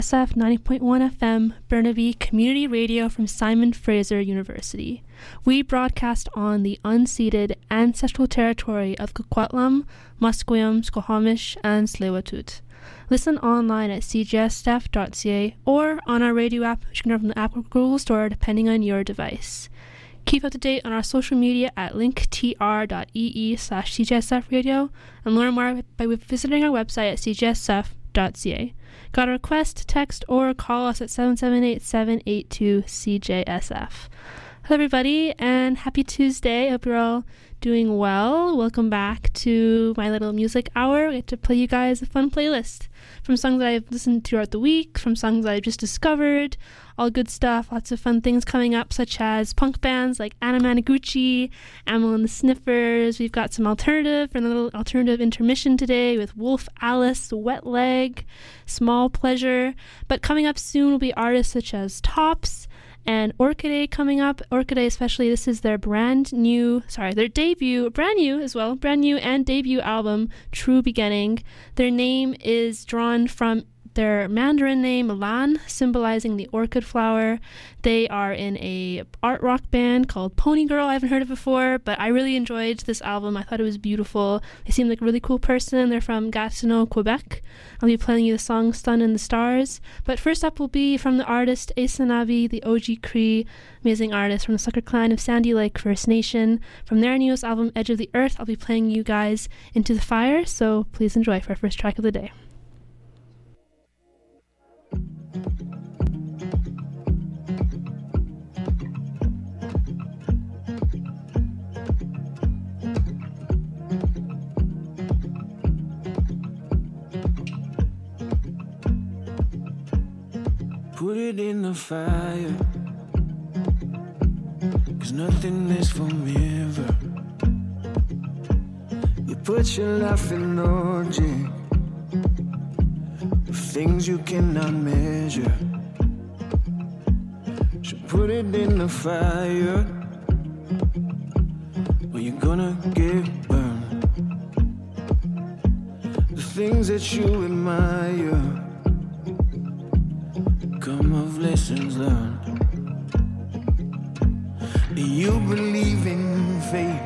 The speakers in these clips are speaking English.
CJSF 90.1 FM, Burnaby Community Radio from Simon Fraser University. We broadcast on the unceded ancestral territory of Coquitlam, Musqueam, Squamish, and Tsleil-Waututh. Listen online at cjsf.ca or on our radio app, which you can download from the App or Google Store, depending on your device. Keep up to date on our social media at linktr.ee/cjsfradio and learn more by visiting our website at cjsf.ca. Got a request, text, or call us at 778-782-CJSF. Hello everybody, and happy Tuesday. Hope you're all doing well. Welcome back to my little music hour. I get to play you guys a fun playlist from songs that I've listened to throughout the week, from songs that I've just discovered, all good stuff. Lots of fun things coming up, such as punk bands like Anna Managuchi, Amel and the Sniffers. We've got some alternative and a little alternative intermission today with Wolf Alice, Wet Leg, Small Pleasure. But coming up soon will be artists such as Tops and Orchidea coming up. Orchidea especially, this is their brand new and debut album, True Beginning. Their name is drawn from their Mandarin name, Lan, symbolizing the orchid flower. They are in a art rock band called Pony Girl. I haven't heard of it before, but I really enjoyed this album. I thought it was beautiful. They seem like a really cool person. They're from Gatineau, Quebec. I'll be playing you the song Sun in the Stars. But first up will be from the artist Asanabi, the OG Cree, amazing artist from the Sucker Clan of Sandy Lake First Nation. From their newest album, Edge of the Earth, I'll be playing you guys Into the Fire, so please enjoy for our first track of the day. Put it in the fire, 'cause nothing is forever. You put your life in logic of things you cannot measure. So put it in the fire, or you're gonna get burned. The things that you admire come of lessons learned. Do you believe in fate?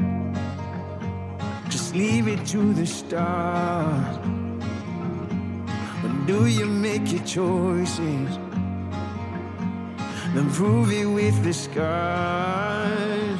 Just leave it to the stars. Or do you make your choices, then prove it with the scars?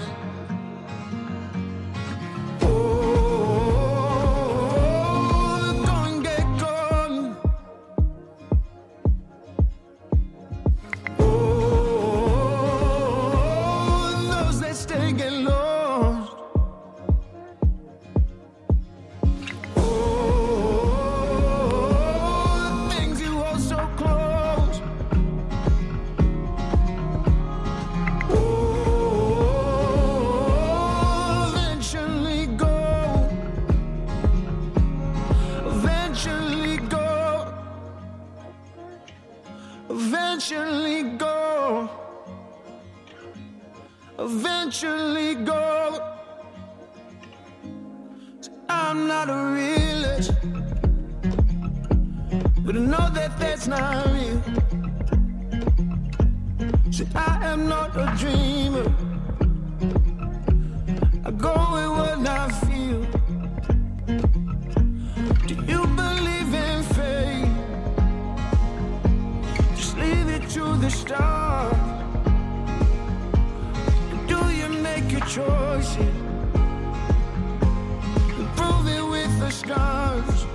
Eventually go. So I'm not a realist, but I know that that's not real. So I am not a dreamer, I go with what I feel. Do you believe in fate? Just leave it to the stars. Choices, prove it with the scars.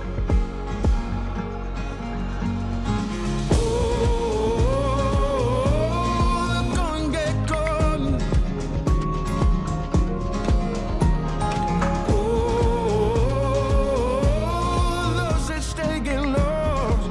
I'm gonna get caught. Those that stay get lost.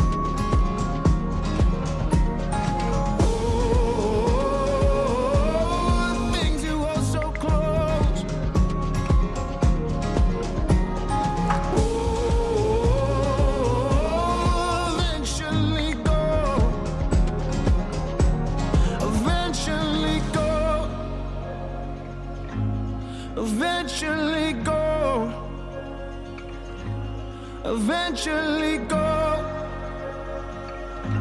Eventually go. Eventually go.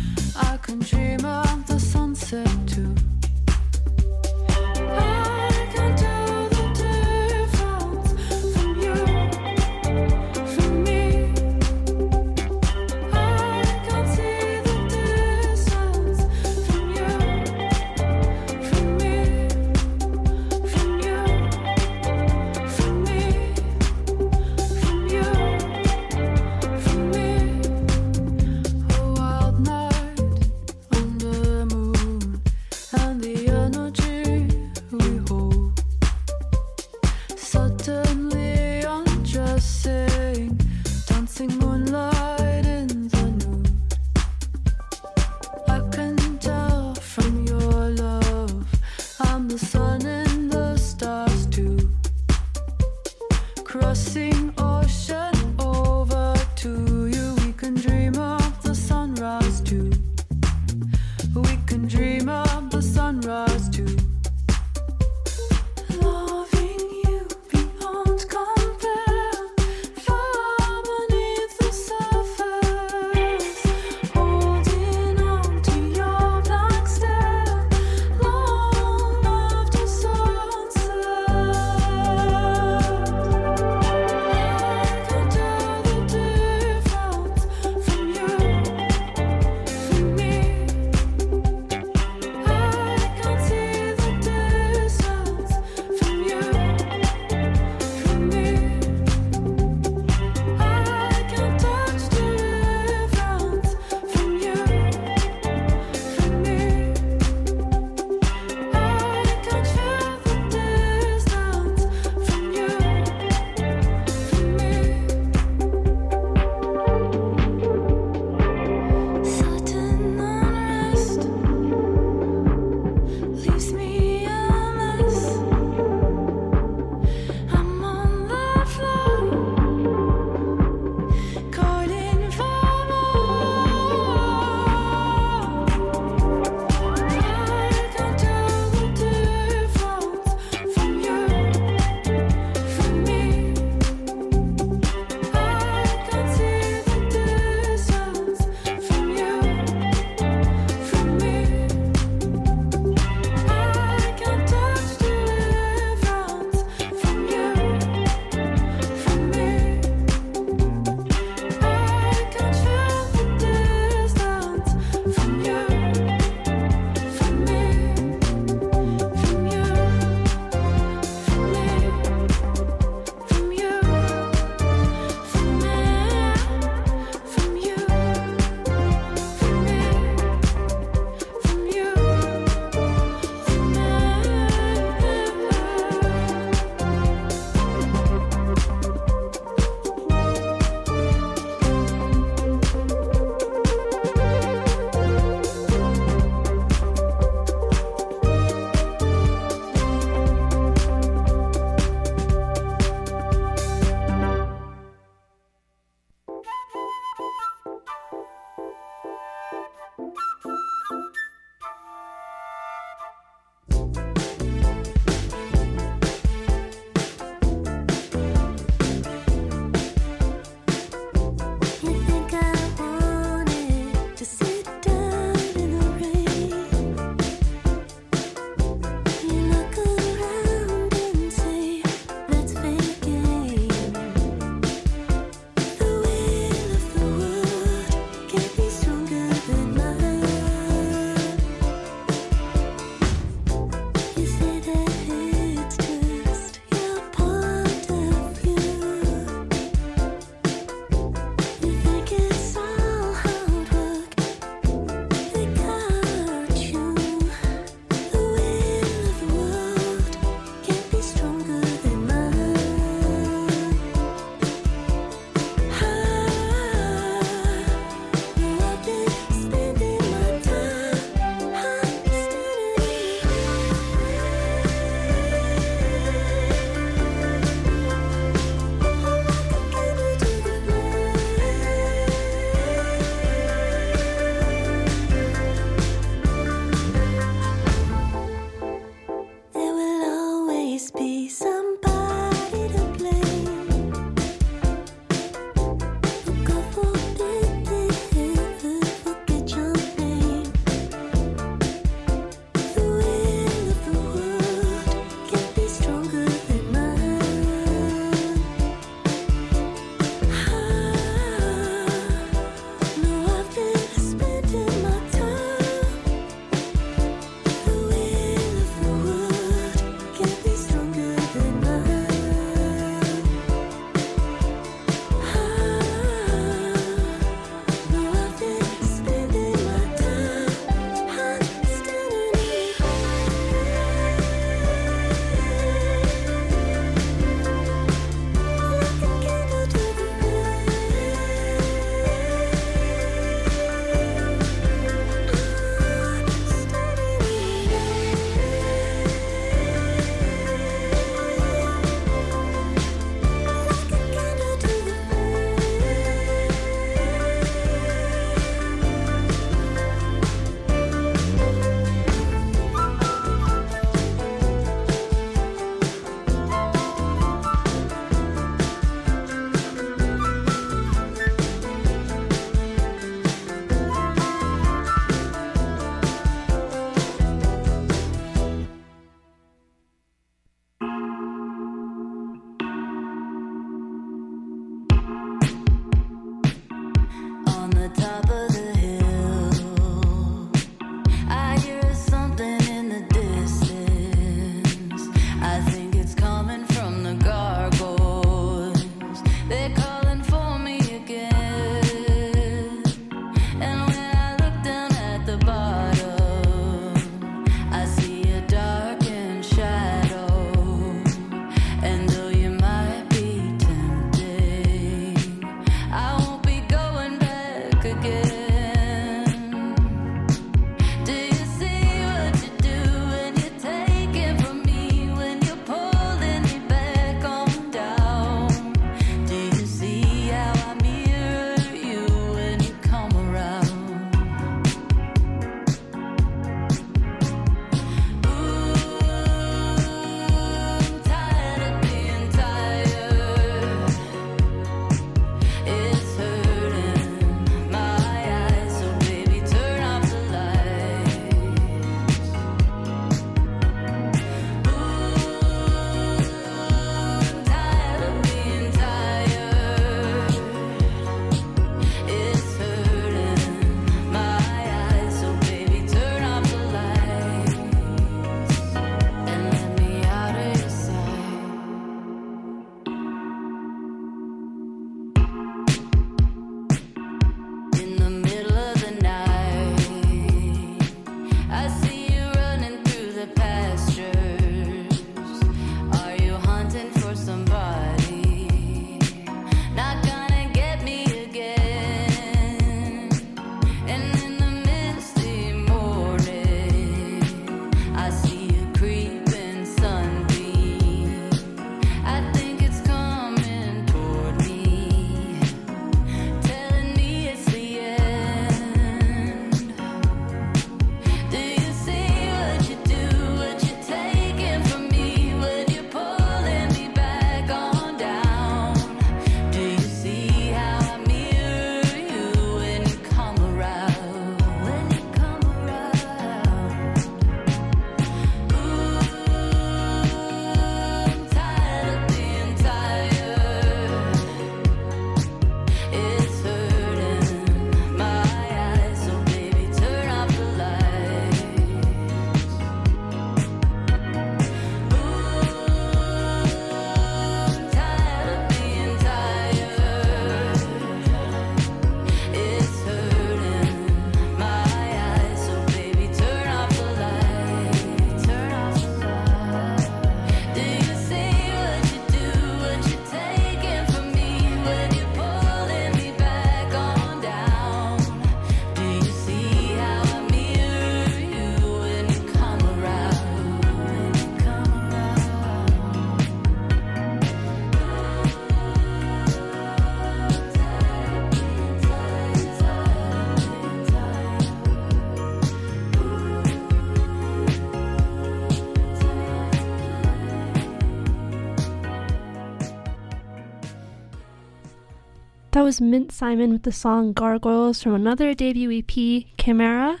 That was Mint Simon with the song Gargoyles from another debut EP, Chimera,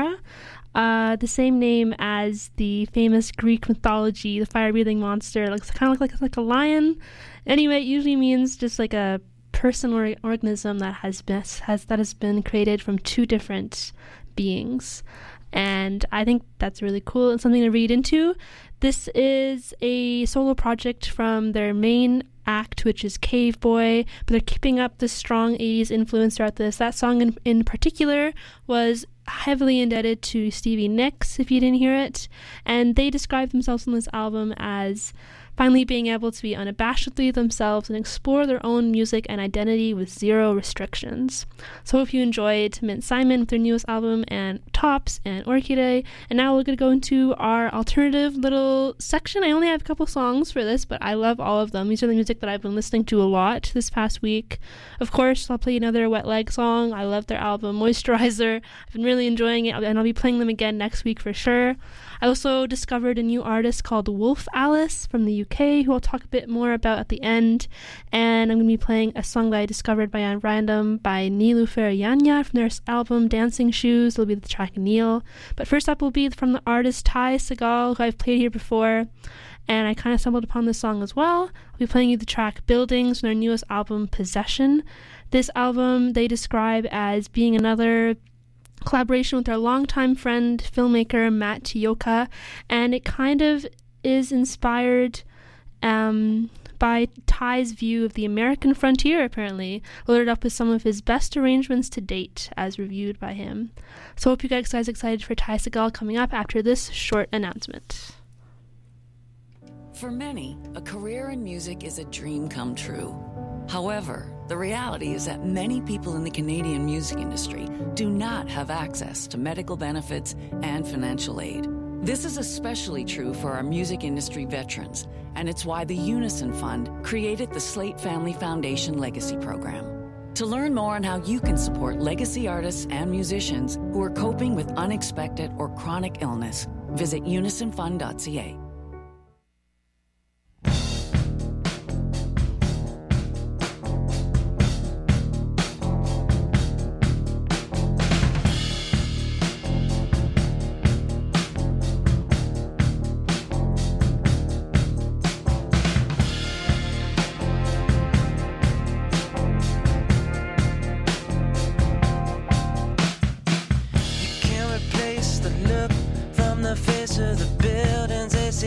the same name as the famous Greek mythology, the fire-breathing monster. Looks kind of like a lion. Anyway, it usually means just like a person or organism that has been created from two different beings. And I think that's really cool and something to read into. This is a solo project from their main act, which is Cave Boy, but they're keeping up the strong 80s influence throughout this. That song in particular was heavily indebted to Stevie Nicks, if you didn't hear it, and they describe themselves on this album as finally being able to be unabashedly themselves and explore their own music and identity with zero restrictions. So hope you enjoyed Mint Simon with their newest album and Tops and Orchidea. And now we're going to go into our alternative little section. I only have a couple songs for this, but I love all of them. These are the music that I've been listening to a lot this past week. Of course, I'll play another Wet Leg song. I love their album Moisturizer. I've been really enjoying it, and I'll be playing them again next week for sure. I also discovered a new artist called Wolf Alice from the UK, who I'll talk a bit more about at the end. And I'm going to be playing a song that I discovered by random by Niloufer Yanya from their album Dancing Shoes. It'll be the track Neil. But first up will be from the artist Ty Segall, who I've played here before. And I kind of stumbled upon this song as well. I'll be playing you the track Buildings from their newest album Possession. This album they describe as being another collaboration with their longtime friend, filmmaker Matt Tioka, and it kind of is inspired by Ty's view of the American frontier, apparently, loaded up with some of his best arrangements to date, as reviewed by him. So hope you guys are excited for Ty Segall coming up after this short announcement. For many, a career in music is a dream come true. However, the reality is that many people in the Canadian music industry do not have access to medical benefits and financial aid. This is especially true for our music industry veterans, and it's why the Unison Fund created the Slate Family Foundation Legacy Program. To learn more on how you can support legacy artists and musicians who are coping with unexpected or chronic illness, visit unisonfund.ca. Face of the buildings, they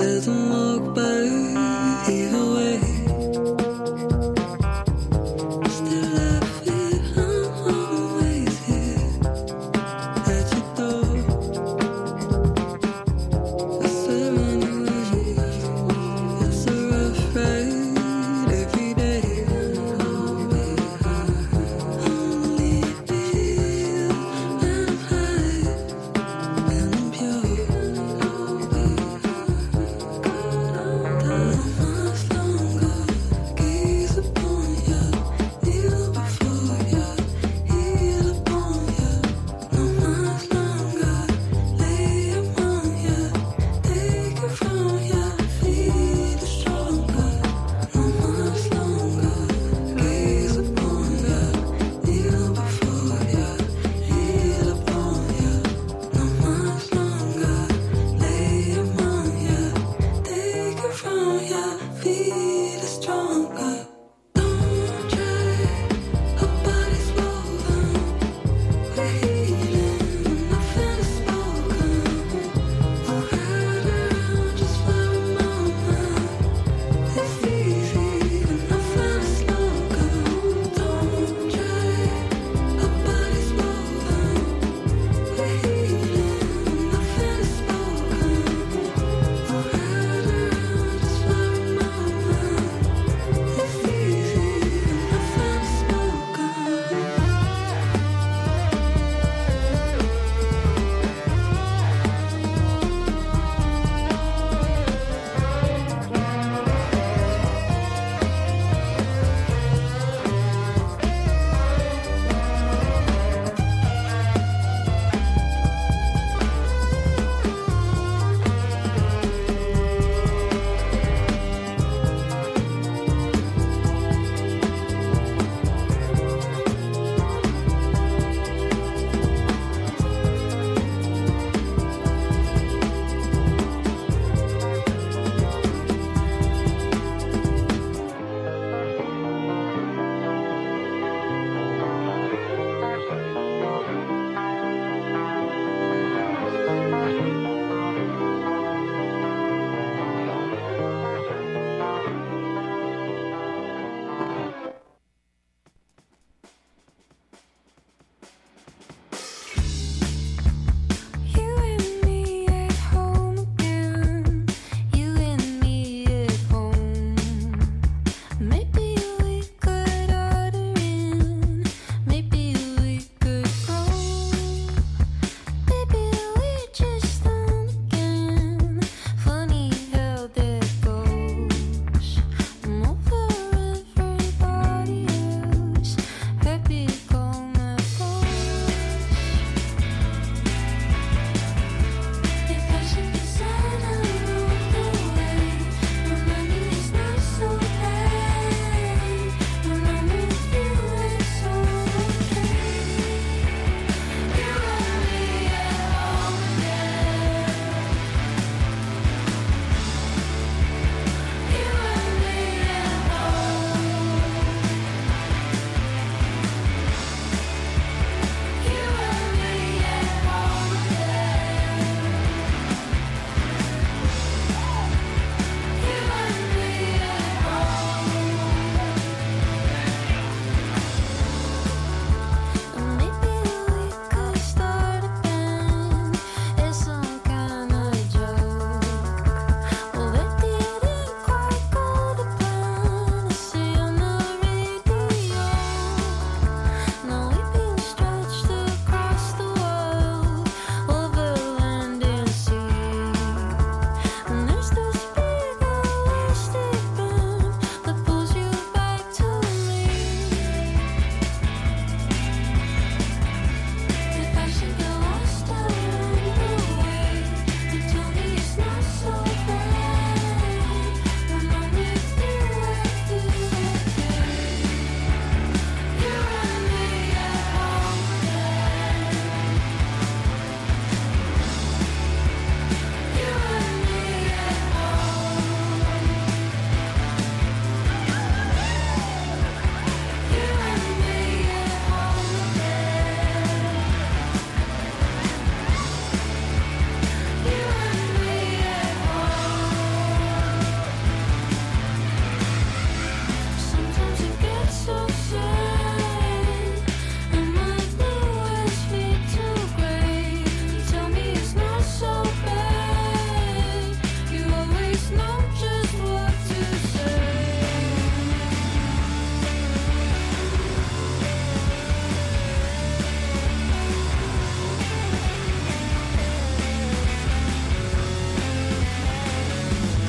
Let them walk by.